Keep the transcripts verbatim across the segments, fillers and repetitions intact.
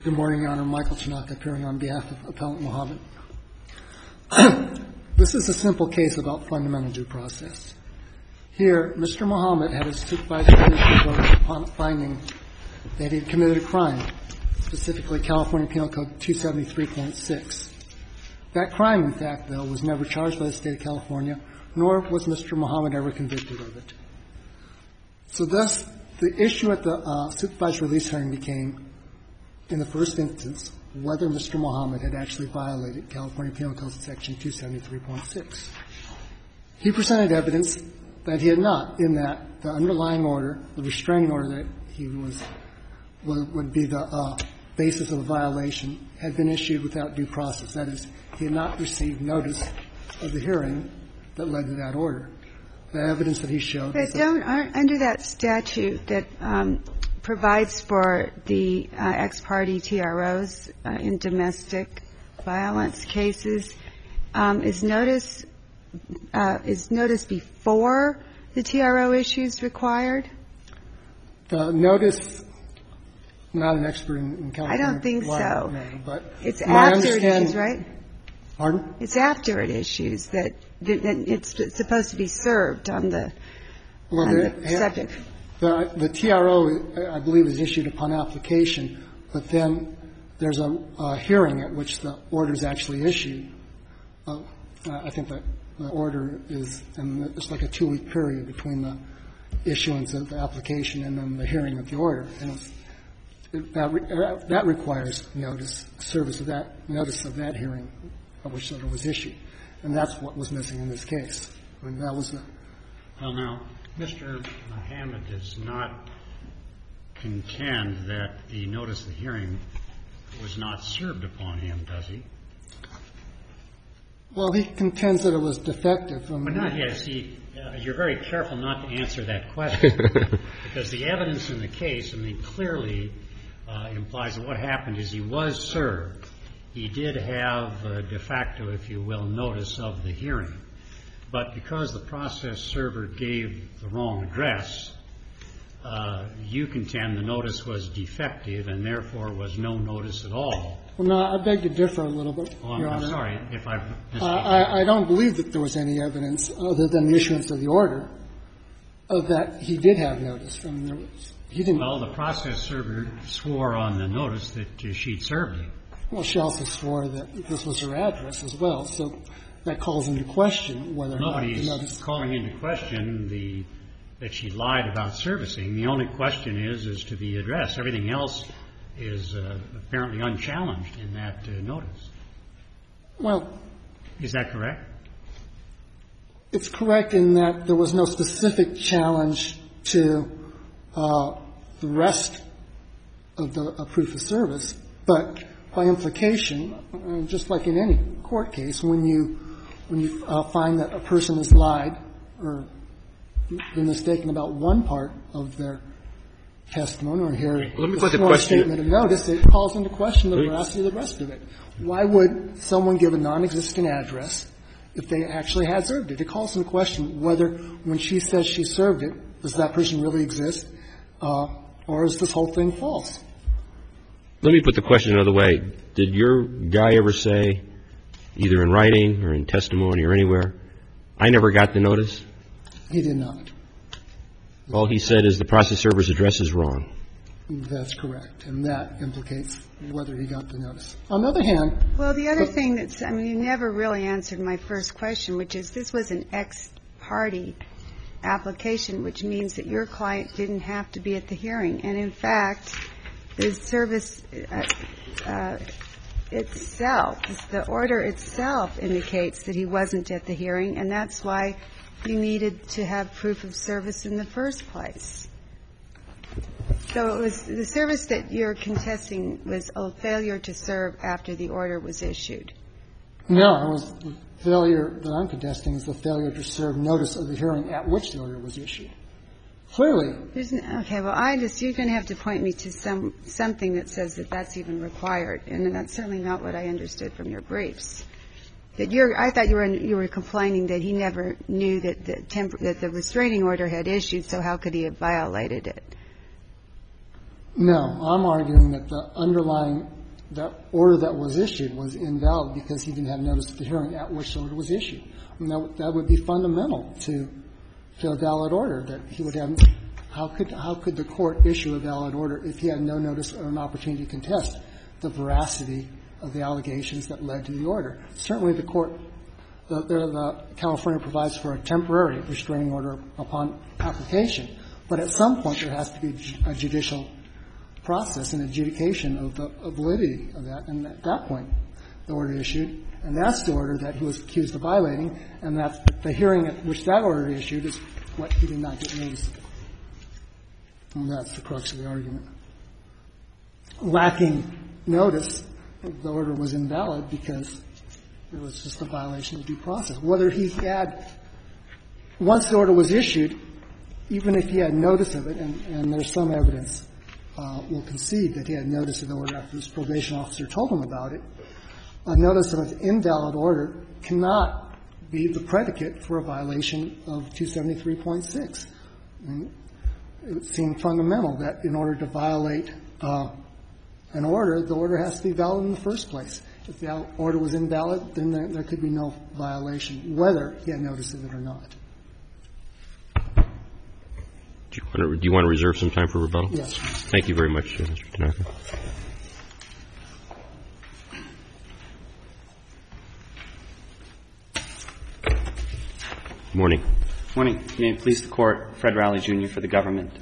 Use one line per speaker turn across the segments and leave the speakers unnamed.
Good morning, Your Honor. Michael Tanaka, appearing on behalf of Appellant Muhammad. This is a simple case about fundamental due process. Here, Mister Muhammad had his supervisor revoked upon finding that he had committed a crime, specifically California Penal Code two seventy-three point six. That crime, in fact, though, was never charged by the State of California, nor was Mister Muhammad ever convicted of it. So thus, the issue at the uh, supervised release hearing became, in the first instance, whether Mister Muhammad had actually violated California Penal Code Section two seventy-three point six. He presented evidence that he had not, in that the underlying order, the restraining order that he was, would, would be the uh, basis of a violation, had been issued without due process. That is, he had not received notice of the hearing that led to that order. The evidence that he showed.
But don't, aren't, under that statute that um, provides for the uh, ex parte T R Os uh, in domestic violence cases, um, is notice uh, is notice before the T R O issues required?
The notice, I'm not an expert in, in California.
I don't think so.
No, but
it's after it issues, right?
Pardon?
It's after it issues that, that it's supposed to be served on the,
well,
on
the,
the subject.
The, the T R O, I believe, is issued upon application, but then there's a, a hearing at which the order is actually issued. Uh, I think that the order is, and it's like a two-week period between the issuance of the application and then the hearing of the order. And it's, it, that, re, that requires notice, service of that, notice of that hearing of which the order was issued. And that's what was missing in this case. I mean, that was the.
Well, now, Mister Muhammad does not contend that the notice of the hearing was not served upon him, does he?
Well, he contends that it was defective. From
but not yet. See, uh, you're very careful not to answer that question because the evidence in the case, I mean, clearly uh, implies that what happened is he was served. He did have uh, de facto, if you will, notice of the hearing. But because the process server gave the wrong address, uh, you contend the notice was defective and therefore was no notice at all.
Well, no, I beg to differ a little bit,
oh,
Your
I'm,
Honor.
I'm sorry if I've
uh, I, I don't believe that there was any evidence other than the issuance of the order of that he did have notice. I mean, there was, he didn't.
Well, the process server swore on the notice that uh, she'd served him.
Well, she also swore that this was her address as well. So that calls into question whether or not the notice.
Nobody's calling into question the that she lied about servicing. The only question is as to the address. Everything else is uh, apparently unchallenged in that uh, notice.
Well,
is that correct?
It's correct in that there was no specific challenge to uh, the rest of the uh, proof of service, but by implication, uh, just like in any court case, when you when you uh, find that a person has lied or been mistaken about one part of their testimony or here
Let me
a
put the
sworn
question.
statement of notice, it calls into question the veracity of the rest of it. Why would someone give a non-existent address if they actually had served it? It calls into question whether when she says she served it, does that person really exist, uh, or is this whole thing false?
Let me put the question another way. Did your guy ever say, either in writing or in testimony or anywhere, I never got the notice?
He did not.
All he said is the process server's address is wrong.
That's correct. And that implicates whether he got the notice. On the other hand.
Well, the other thing that's, I mean, you never really answered my first question, which is this was an ex parte application, which means that your client didn't have to be at the hearing. And in fact, the service uh, uh, itself, the order itself indicates that he wasn't at the hearing, and that's why you needed to have proof of service in the first place. So it was the service that you're contesting was a failure to serve after the order was issued.
No, it was the failure that I'm contesting is the failure to serve notice of the hearing at which the order was issued. Clearly.
There's no, okay, well, I just, you're going to have to point me to some something that says that that's even required, and that's certainly not what I understood from your briefs. That you're, I thought you were you were complaining that he never knew that the temp, that the restraining order had issued, so how could he have violated it?
No, I'm arguing that the underlying, that order that was issued was invalid because he didn't have notice of the hearing at which the order was issued. And that, that would be fundamental to, to a valid order, that he would have, how could, how could the court issue a valid order if he had no notice or an opportunity to contest the veracity of the allegations that led to the order? Certainly the court, the, the, the California provides for a temporary restraining order upon application, but at some point there has to be a judicial process and adjudication of the of validity of that, and at that point the order issued, and that's the order that he was accused of violating, and that's the hearing at which that order issued is what he did not get notice of. And that's the crux of the argument. Lacking notice, the order was invalid because it was just a violation of due process. Whether he had, once the order was issued, even if he had notice of it, and, and there's some evidence Uh, will concede that he had notice of the order after his probation officer told him about it, a notice of an invalid order cannot be the predicate for a violation of two seventy-three point six. I mean, it would seem fundamental that in order to violate uh, an order, the order has to be valid in the first place. If the order was invalid, then there, there could be no violation, whether he had notice of it or not.
Do you, want to, do you want to reserve some time for rebuttal?
Yes.
Thank you very much, uh, Mister Tanaka. Morning.
Morning. May it please the Court, Fred Rowley, Junior for the government.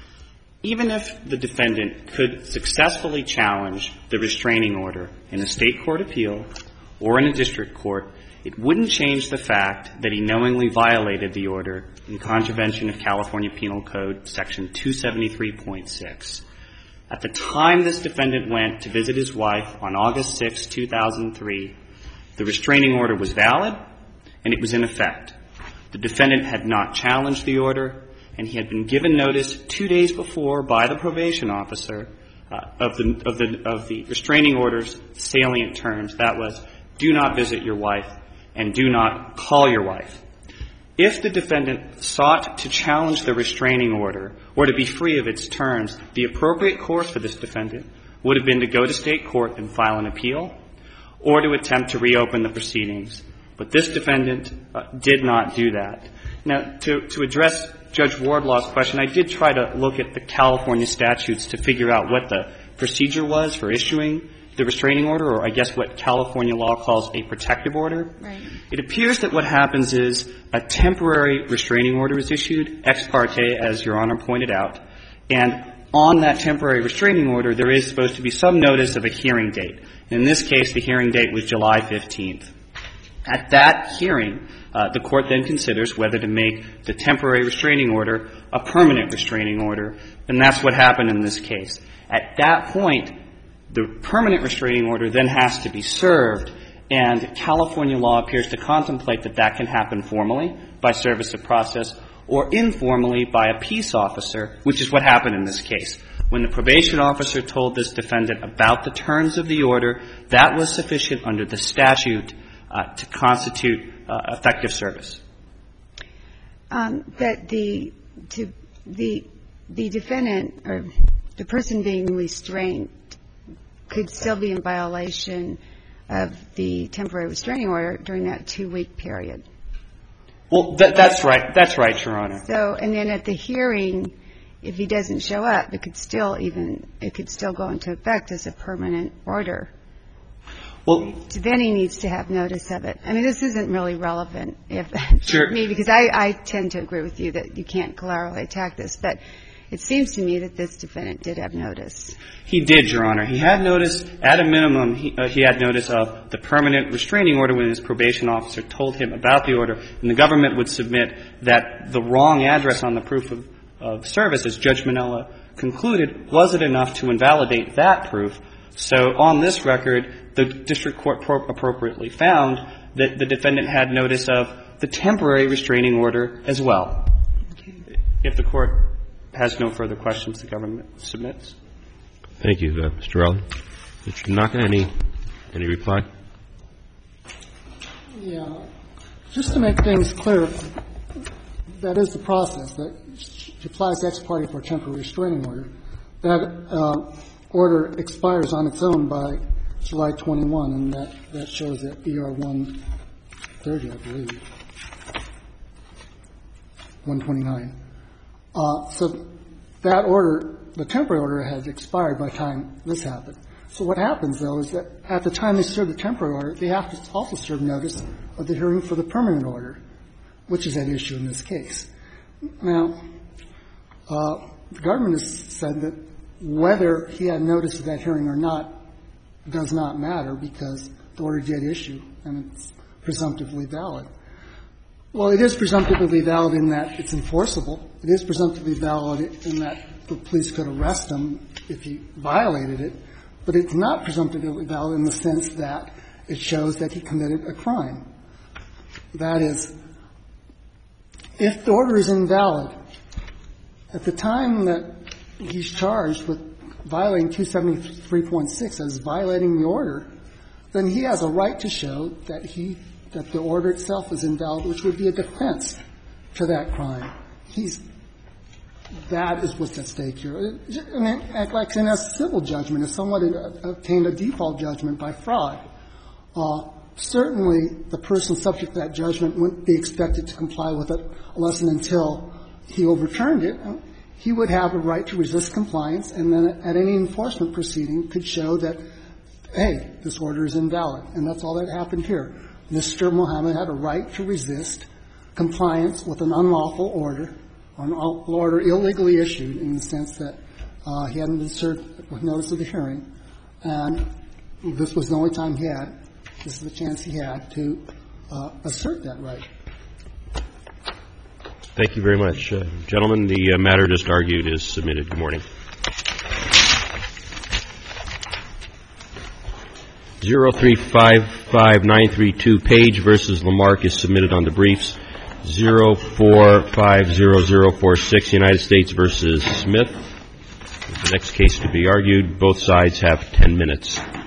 Even if the defendant could successfully challenge the restraining order in a state court appeal or in a district court, it wouldn't change the fact that he knowingly violated the order in contravention of California Penal Code Section two seventy-three point six. At the time this defendant went to visit his wife on August sixth, two thousand three, the restraining order was valid and it was in effect. The defendant had not challenged the order, and he had been given notice two days before by the probation officer uh, of the of the of the restraining order's salient terms. That was, do not visit your wife and do not call your wife. If the defendant sought to challenge the restraining order or to be free of its terms, the appropriate course for this defendant would have been to go to state court and file an appeal or to attempt to reopen the proceedings. But this defendant uh, did not do that. Now, to, to address Judge Wardlaw's question, I did try to look at the California statutes to figure out what the procedure was for issuing the restraining order, or I guess what California law calls a protective order.
Right.
It appears that what happens is a temporary restraining order is issued, ex parte, as Your Honor pointed out, and on that temporary restraining order, there is supposed to be some notice of a hearing date. In this case, the hearing date was July fifteenth. At that hearing, uh, the court then considers whether to make the temporary restraining order a permanent restraining order, and that's what happened in this case. At that point, the permanent restraining order then has to be served, and California law appears to contemplate that that can happen formally by service of process or informally by a peace officer, which is what happened in this case. When the probation officer told this defendant about the terms of the order, that was sufficient under the statute uh, to constitute uh, effective service.
Um, but the to the the defendant or the person being restrained could still be in violation of the temporary restraining order during that two-week period.
Well, that, that's right. That's right, Your Honor.
So, and then at the hearing, if he doesn't show up, it could still even it could still go into effect as a permanent order.
Well,
then he needs to have notice of it. I mean, this isn't really relevant if
sure.
to me, because I, I tend to agree with you that you can't collaterally attack this, but it seems to me that this defendant did have notice.
He did, Your Honor. He had notice, at a minimum, he, uh, he had notice of the permanent restraining order when his probation officer told him about the order, and the government would submit that the wrong address on the proof of, of service, as Judge Minella concluded, wasn't enough to invalidate that proof. So on this record, the district court pro- appropriately found that the defendant had notice of the temporary restraining order as well.
Okay.
If the court has no further questions, the government submits.
Thank you, uh, Mister Rowley. Mister Tanaka, any, any reply?
Yeah. Just to make things clear, that is the process. That applies ex parte for a temporary restraining order. that uh, order expires on its own by July twenty-first, and that, that shows at E R one thirty, I believe, one twenty-nine. Uh, so that order, the temporary order, has expired by the time this happened. So what happens, though, is that at the time they serve the temporary order, they have to also serve notice of the hearing for the permanent order, which is at issue in this case. Now, uh, the government has said that whether he had notice of that hearing or not does not matter because the order did issue and it's presumptively valid. Well, it is presumptively valid in that it's enforceable. It is presumptively valid in that the police could arrest him if he violated it, but it's not presumptively valid in the sense that it shows that he committed a crime. That is, if the order is invalid, at the time that he's charged with violating two seventy-three point six as violating the order, then he has a right to show that he that the order itself is invalid, which would be a defense to that crime. He's that is what's at stake here. I mean, like in a civil judgment, if someone had obtained a default judgment by fraud, uh, certainly the person subject to that judgment wouldn't be expected to comply with it unless and until he overturned it. He would have a right to resist compliance, and then at any enforcement proceeding could show that, hey, this order is invalid. And that's all that happened here. Mister Muhammad had a right to resist compliance with an unlawful order, an order illegally issued in the sense that uh, he hadn't been served with notice of the hearing. And this was the only time he had, this is the chance he had to uh, assert that right.
Thank you very much. Uh, gentlemen, the uh, matter just argued is submitted. Good morning. zero three five five nine three two Page versus Lamarck is submitted on the briefs. zero four five zero zero four six United States versus Smith is the next case to be argued. Both sides have ten minutes.